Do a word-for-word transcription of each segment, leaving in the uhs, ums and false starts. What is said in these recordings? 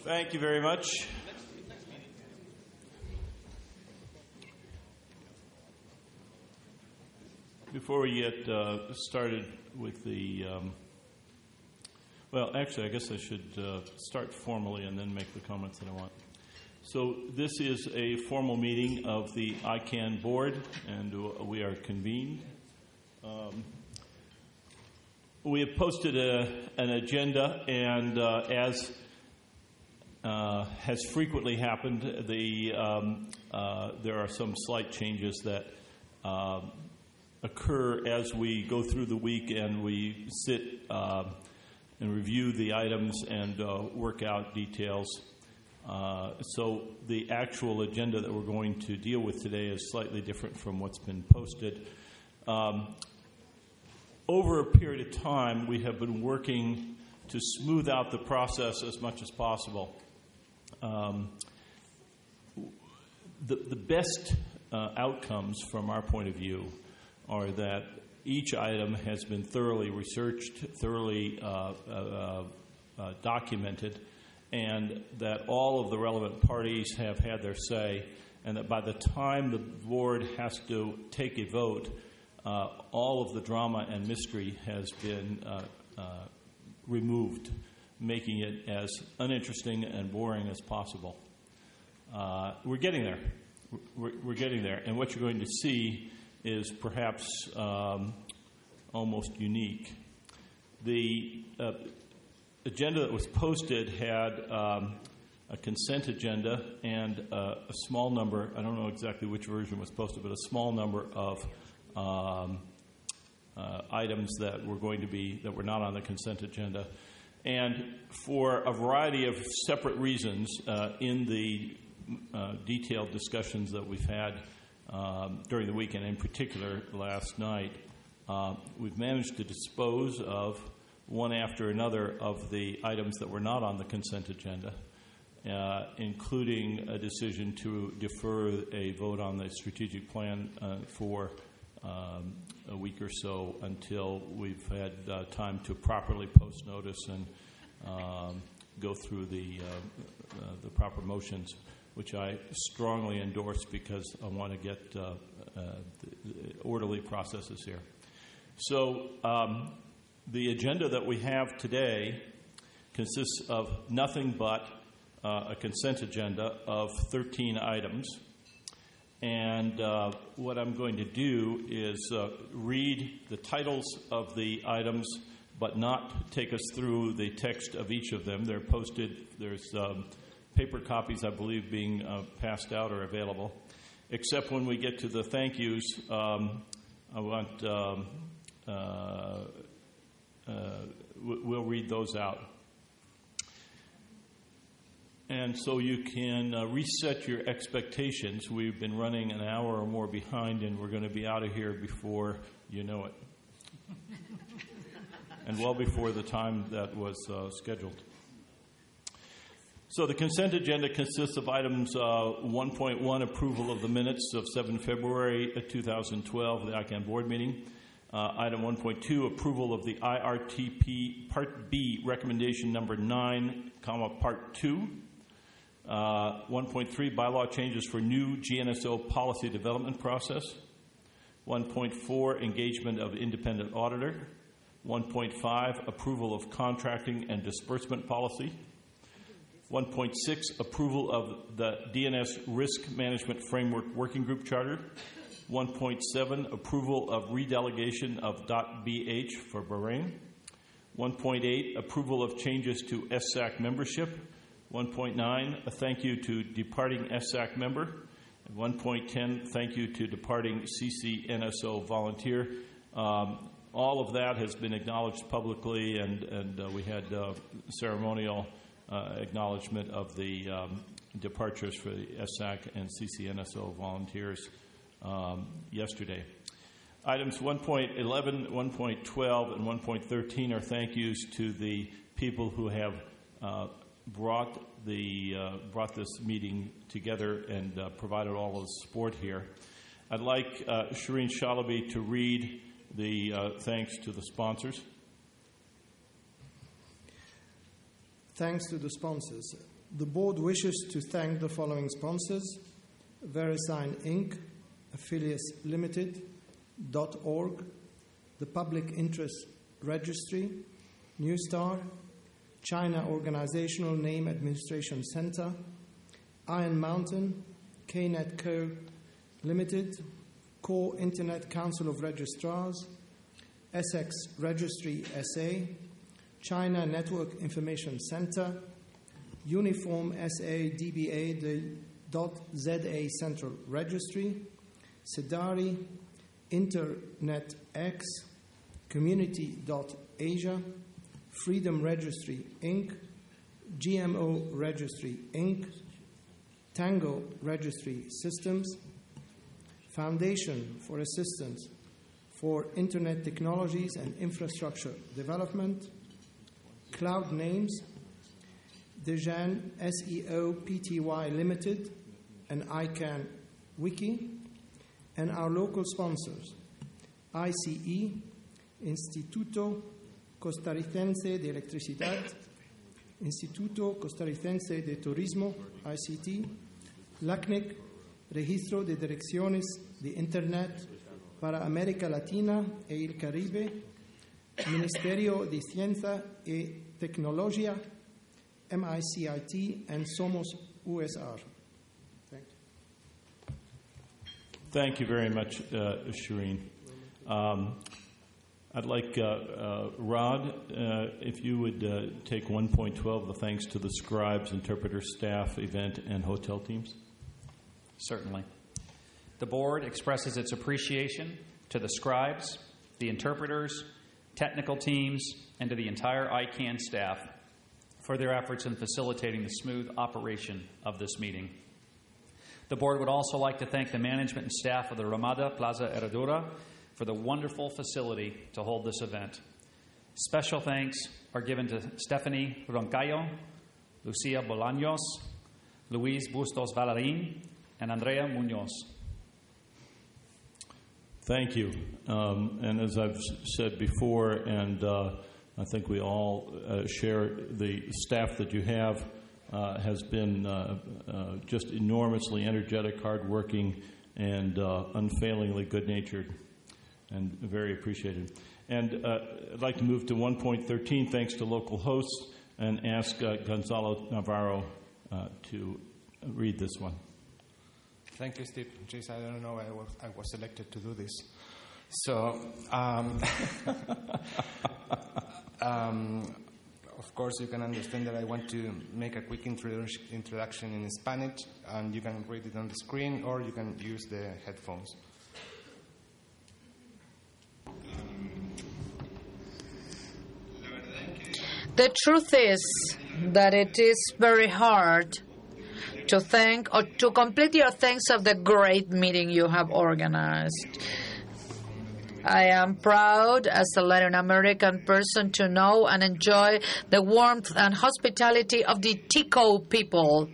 Thank you very much. Before we get uh, started with the, um, well, actually, I guess I should uh, start formally and then make the comments that I want. So this is a formal meeting of the I CAN board, and we are convened. Um, we have posted a, an agenda, and uh, as uh, has frequently happened, the um, uh, there are some slight changes that uh, occur as we go through the week and we sit uh, and review the items and uh, work out details. Uh, so the actual agenda that we're going to deal with today is slightly different from what's been posted. Um, over a period of time, we have been working to smooth out the process as much as possible. Um, the, the best uh, outcomes from our point of view are that each item has been thoroughly researched, thoroughly uh, uh, uh, documented, and that all of the relevant parties have had their say, and that by the time the board has to take a vote, uh, all of the drama and mystery has been uh, uh, removed, making it as uninteresting and boring as possible. Uh, we're getting there. We're, we're getting there. And what you're going to see is perhaps um, almost unique. The uh, agenda that was posted had um, a consent agenda and uh, a small number, I don't know exactly which version was posted, but a small number of um, uh, items that were going to be, that were not on the consent agenda. And for a variety of separate reasons, uh, in the uh, detailed discussions that we've had um, during the weekend, in particular last night, uh, we've managed to dispose of one after another of the items that were not on the consent agenda, uh, including a decision to defer a vote on the strategic plan uh, for um, a week or so until we've had uh, time to properly post notice and um, go through the, uh, uh, the proper motions, which I strongly endorse because I want to get uh, uh, the orderly processes here. So um, the agenda that we have today consists of nothing but uh, a consent agenda of thirteen items. And uh, what I'm going to do is uh, read the titles of the items, but not take us through the text of each of them. They're posted. There's um, paper copies, I believe, being uh, passed out or available. Except when we get to the thank yous, um, I want um, uh, uh, we'll read those out. And so you can uh, reset your expectations. We've been running an hour or more behind, and we're going to be out of here before you know it. And well before the time that was uh, scheduled. So the consent agenda consists of items uh, one point one, approval of the minutes of seventh February two thousand twelve, the I CAN board meeting. Uh, item one point two, approval of the I R T P Part B recommendation number nine, comma, Part two. Uh, one point three, bylaw changes for new G N S O policy development process. one point four, engagement of independent auditor. one point five, approval of contracting and disbursement policy. one point six, approval of the D N S Risk Management Framework Working Group Charter. one point seven, approval of redelegation of .B H for Bahrain. one point eight, approval of changes to S S A C membership. one point nine, a thank you to departing S S A C member. And one point ten, thank you to departing C C N S O volunteer. Um, all of that has been acknowledged publicly, and, and uh, we had uh, ceremonial uh, acknowledgement of the um, departures for the S S A C and C C N S O volunteers um, yesterday. Items one point eleven, one point twelve, and one point thirteen are thank yous to the people who have uh, brought the uh, brought this meeting together and uh, provided all of the support here. I'd like uh, Shireen Shalaby to read the uh, thanks to the sponsors. Thanks to the sponsors. The board wishes to thank the following sponsors: VeriSign Incorporated, Affiliates Limited, .org, the Public Interest Registry, Newstar, China Organizational Name Administration Center, Iron Mountain, K net Co. Limited, Core Internet Council of Registrars, Essex Registry S A, China Network Information Center, Uniform S A D B A the .za Central Registry, Sedari, Internet X, Community.Asia, Freedom Registry Incorporated, G M O Registry Incorporated, Tango Registry Systems, Foundation for Assistance for Internet Technologies and Infrastructure Development, Cloud Names, Dejan S E O Pty Limited, and ICANN Wiki, and our local sponsors, I C E, Instituto Costarricense de Electricidad, Instituto Costarricense de Turismo, I C T, LACNIC, Registro de Direcciones de Internet para América Latina e el Caribe, Ministerio de Ciencia y Tecnología, M I C I T, and Somos U S R. Thank you. Thank you very much, uh, Shireen. Um, I'd like uh, uh, Rod, uh, if you would uh, take one point twelve, the thanks to the scribes, interpreters, staff, event, and hotel teams. Certainly. The board expresses its appreciation to the scribes, the interpreters, technical teams, and to the entire I CANN staff for their efforts in facilitating the smooth operation of this meeting. The board would also like to thank the management and staff of the Ramada Plaza Herradura for the wonderful facility to hold this event. Special thanks are given to Stephanie Roncayo, Lucia Bolaños, Luis Bustos Valarin, and Andrea Munoz. Thank you. Um, and as I've said before, and uh, I think we all uh, share, the staff that you have uh, has been uh, uh, just enormously energetic, hardworking, and uh, unfailingly good-natured, and very appreciated. And uh, I'd like to move to one point thirteen, thanks to local hosts, and ask uh, Gonzalo Navarro uh, to read this one. Thank you, Steve. Jeez, I don't know I was, I was selected to do this. So, um, um, of course, you can understand that I want to make a quick introdu- introduction in Spanish, and you can read it on the screen, or you can use the headphones. The truth is that it is very hard to thank or to complete your thanks of the great meeting you have organized. I am proud as a Latin American person to know and enjoy the warmth and hospitality of the Tico people.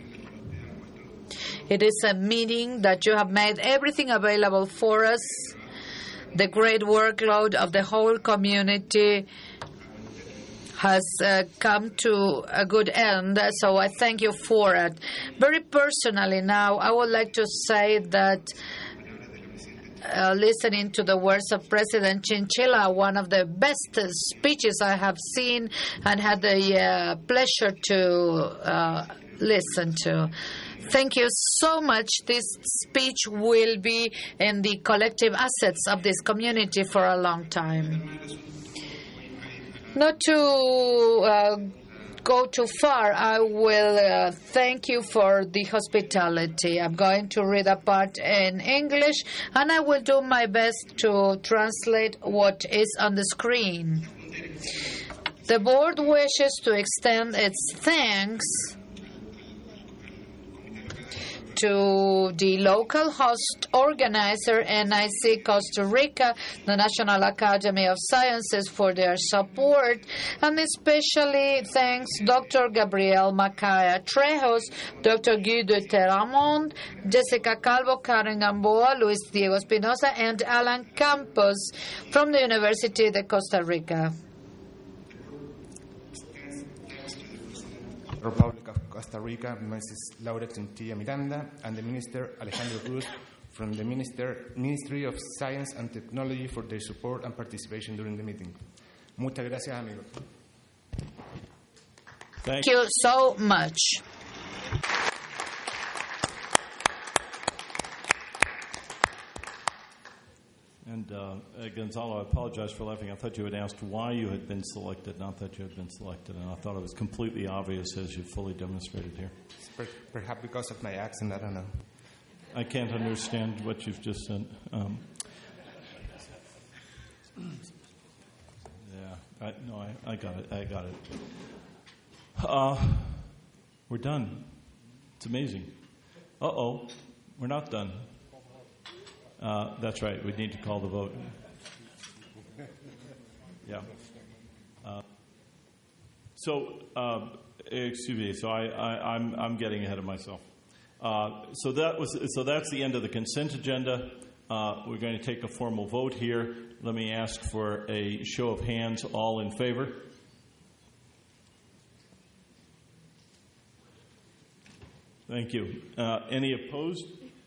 It is a meeting that you have made everything available for us. The great workload of the whole community has uh, come to a good end, so I thank you for it. Very personally now, I would like to say that uh, listening to the words of President Chinchilla, one of the best speeches I have seen and had the uh, pleasure to uh, listen to. Thank you so much. This speech will be in the collective assets of this community for a long time. Not to uh, go too far, I will uh, thank you for the hospitality. I'm going to read a part in English, and I will do my best to translate what is on the screen. The board wishes to extend its thanks to the local host organizer, N I C Costa Rica, the National Academy of Sciences for their support, and especially thanks Doctor Gabriel Macaya Trejos, Doctor Guy de Terramond, Jessica Calvo, Karen Gamboa, Luis Diego Espinosa, and Alan Campos from the University de Costa Rica. Republic of Costa Rica, Missus Laura Chinchilla Miranda, and the Minister Alejandro Cruz from the Minister, Ministry of Science and Technology for their support and participation during the meeting. Muchas gracias, amigos. Thank you so much. And uh, Gonzalo, I apologize for laughing. I thought you had asked why you had been selected, not that you had been selected. And I thought it was completely obvious, as you fully demonstrated here. Perhaps because of my accent, I don't know. I can't understand what you've just said. Um, yeah, I, no, I, I got it. I got it. Uh, we're done. It's amazing. Uh-oh, we're not done. Uh, that's right. We need to call the vote. Yeah. Uh, so, uh, excuse me. So I, I, I'm, I'm getting ahead of myself. Uh, so that was. So that's the end of the consent agenda. Uh, we're going to take a formal vote here. Let me ask for a show of hands. All in favor? Thank you. Uh, any opposed?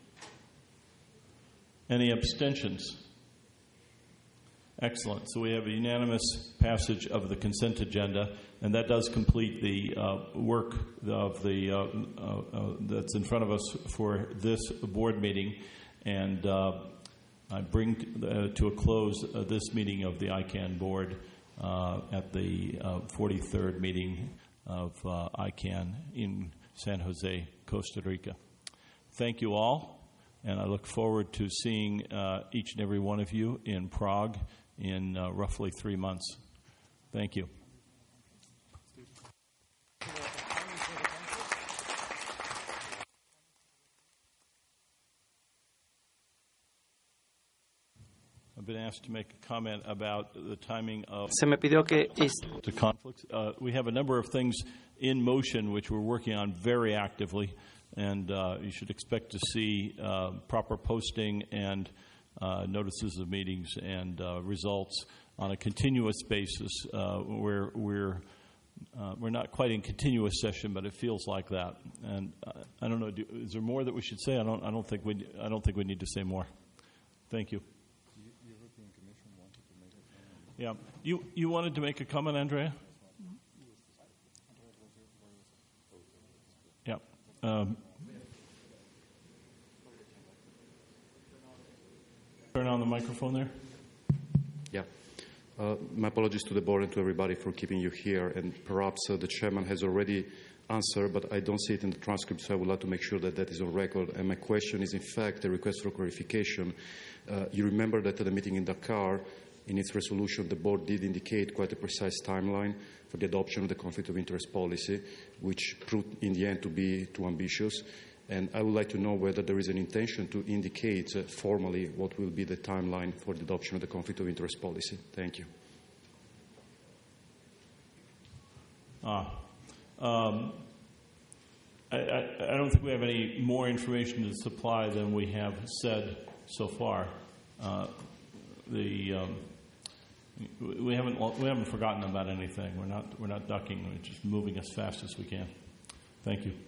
Any abstentions? Excellent. So we have a unanimous passage of the consent agenda, and that does complete the uh, work of the uh, uh, uh, that's in front of us for this board meeting. And uh, I bring t- uh, to a close uh, this meeting of the I CANN board uh, at the uh, forty-third meeting of uh, I CANN in San Jose, Costa Rica. Thank you all. And I look forward to seeing uh, each and every one of you in Prague in uh, roughly three months. Thank you. I've been asked to make a comment about the timing of Se me pidió que the conflicts. Uh, we have a number of things in motion which we're working on very actively. And uh, you should expect to see uh, proper posting and uh, notices of meetings and uh, results on a continuous basis. Uh, we're we're uh, we're not quite in continuous session, but it feels like that. And uh, I don't know. Do, is there more that we should say? I don't. I don't think we. I don't think we need to say more. Thank you. The European Commission wanted to make a comment. Yeah. You you wanted to make a comment, Andrea? Yeah. Um, turn on the microphone there. Yeah. Uh, my apologies to the board and to everybody for keeping you here. And perhaps uh, the chairman has already answered, but I don't see it in the transcript, so I would like to make sure that that is on record. And my question is, in fact, a request for clarification. Uh, you remember that at the meeting in Dakar, in its resolution, the board did indicate quite a precise timeline for the adoption of the conflict of interest policy, which proved in the end to be too ambitious. And I would like to know whether there is an intention to indicate uh, formally what will be the timeline for the adoption of the conflict of interest policy. Thank you. Ah, um, I, I, I don't think we have any more information to supply than we have said so far. Uh, the um, we haven't we haven't forgotten about anything. We're not we're not ducking. We're just moving as fast as we can. Thank you.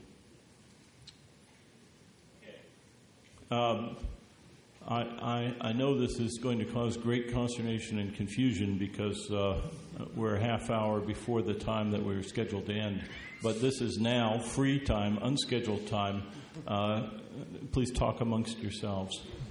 Um, I, I, I know this is going to cause great consternation and confusion because uh, we're a half hour before the time that we were scheduled to end. But this is now free time, unscheduled time. Uh, please talk amongst yourselves.